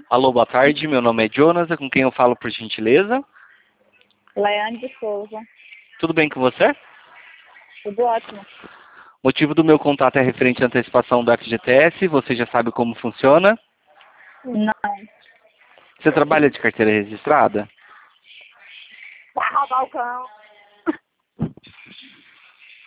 Alô, boa tarde. Meu nome é Jonas. É com quem eu falo, por gentileza? Leane de Souza. Tudo bem com você? Tudo ótimo. O motivo do meu contato é referente à antecipação do FGTS. Você já sabe como funciona? Não. Você trabalha de carteira registrada? Vai roubar o cão.